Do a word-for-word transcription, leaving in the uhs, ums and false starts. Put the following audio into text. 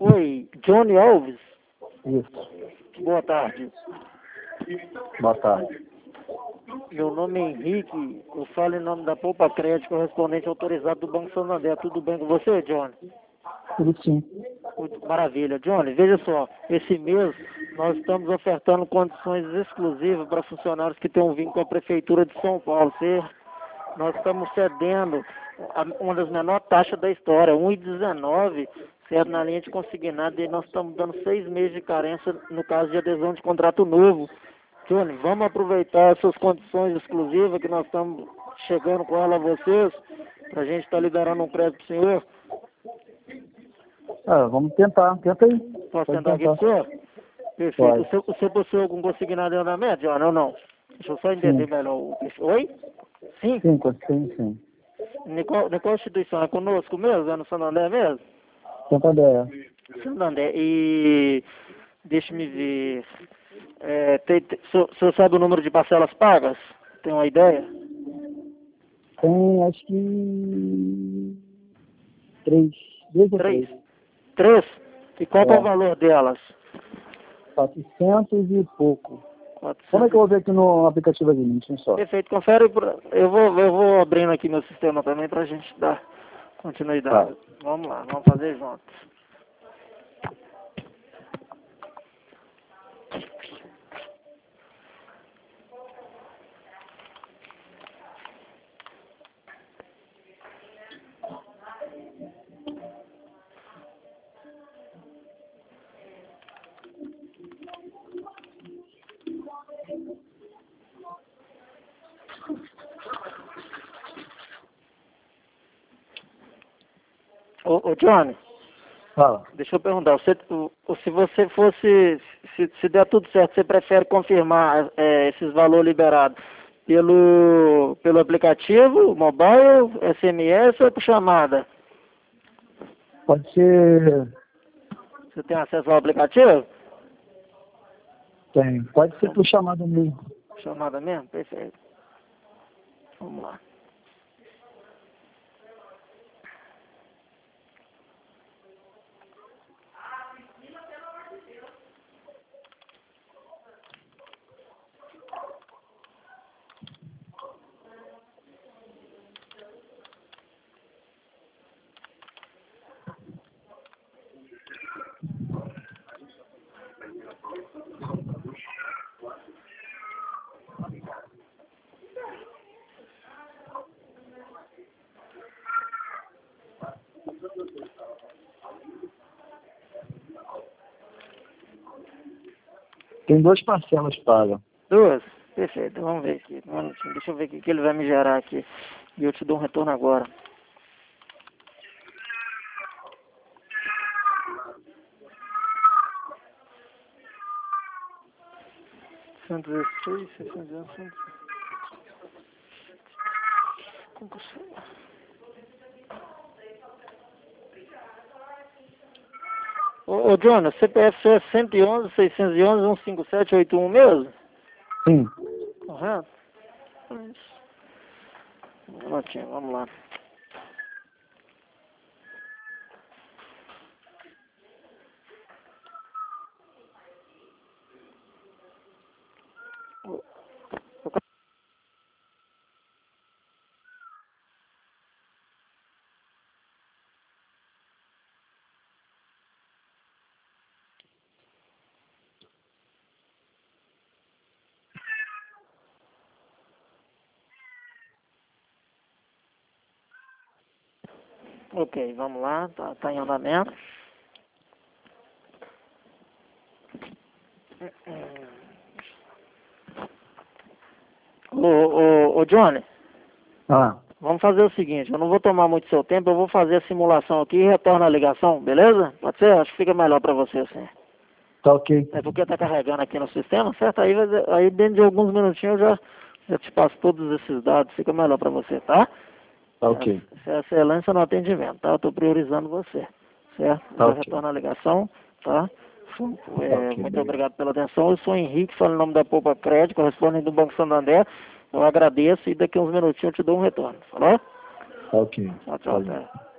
Oi, Johnny Alves. Isso. Boa tarde. Boa tarde. Meu nome é Henrique, eu falo em nome da Poupa Crédito, correspondente autorizado do Banco Santander. Tudo bem com você, Johnny? Tudo sim. Maravilha. Johnny, veja só, esse mês nós estamos ofertando condições exclusivas para funcionários que têm um vínculo com a Prefeitura de São Paulo. Você, nós estamos cedendo a, uma das menores taxas da história, um vírgula dezenove, certo, na linha de consignado, e nós estamos dando seis meses de carência no caso de adesão de contrato novo. Johnny, vamos aproveitar essas condições exclusivas que nós estamos chegando com ela a vocês, para a gente estar tá liberando um crédito para o senhor. Ah, vamos tentar, tenta aí. Posso Pode tentar aqui tentar. pro senhor? Perfeito. Pode. O senhor, o senhor possui algum consignado em andamento, Johnny, ou não? Deixa eu só entender Sim. melhor. o- Oi? Sim? Sim, sim, sim. Em qual, em qual instituição? É conosco mesmo? É no Santander mesmo? Santander. Santander. E deixa-me ver. É, tem, tem, o senhor o senhor sabe o número de parcelas pagas? Tem uma ideia? Tem, acho que... Três. Duas ou Três? três. Três? E qual que é o É. valor delas? Quatrocentos e pouco. quatrocentos. Como é que eu vou ver aqui no aplicativo aqui? Um minutinho só. Perfeito, confere. pra- Eu vou, eu vou abrindo aqui meu sistema também pra gente dar continuidade. Tá. Vamos lá, vamos fazer juntos. Ô, ô Johnny, Fala. deixa eu perguntar, você, o- o- se você fosse, se, se der tudo certo, você prefere confirmar é, esses valores liberados pelo, pelo aplicativo, mobile, S M S ou por chamada? Pode ser... Você tem acesso ao aplicativo? Tem. Pode ser por chamada mesmo. Chamada mesmo? Perfeito. Vamos lá. Tem duas parcelas pagas. Duas? Perfeito, vamos ver aqui. Um minutinho, deixa eu ver o que que ele vai me gerar aqui. E eu te dou um retorno agora. cento e dezesseis, seiscentos e onze. Concurso. Ô, ô Jonas, C P F é cento e onze, seiscentos e onze, cento e cinquenta e sete, oitenta e um mesmo? Sim. Correto? Isso. Um minutinho, vamos lá. Ok, vamos lá, tá, tá em andamento. Ô, ô, ô Johnny, Ah, vamos fazer o seguinte, eu não vou tomar muito seu tempo, eu vou fazer a simulação aqui e retorno a ligação, beleza? Pode ser? Acho que fica melhor pra você assim. tá ok. É porque tá carregando aqui no sistema, certo? Aí, vai- aí dentro de alguns minutinhos eu já, já te passo todos esses dados, fica melhor pra você, tá? Tá ok. Isso é excelência no atendimento, tá? Eu tô priorizando você, certo? Tá Já ok. retorno a ligação, tá? Fu- Tá é, ok, muito obrigado. obrigado pela atenção. Eu sou Henrique, falo em nome da Poupa Crédito, correspondente do Banco Santander. Eu agradeço e daqui a uns minutinhos eu te dou um retorno, falou? Tá ok. Tchau, tchau, Valeu. até.